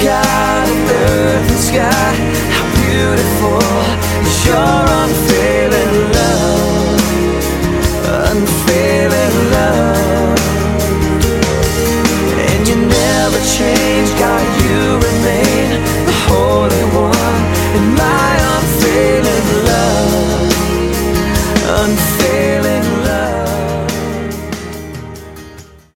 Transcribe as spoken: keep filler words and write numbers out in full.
God of earth and sky, how beautiful is your unfailing love, unfailing love. And you never change, God, you remain the Holy One in my unfailing love, unfailing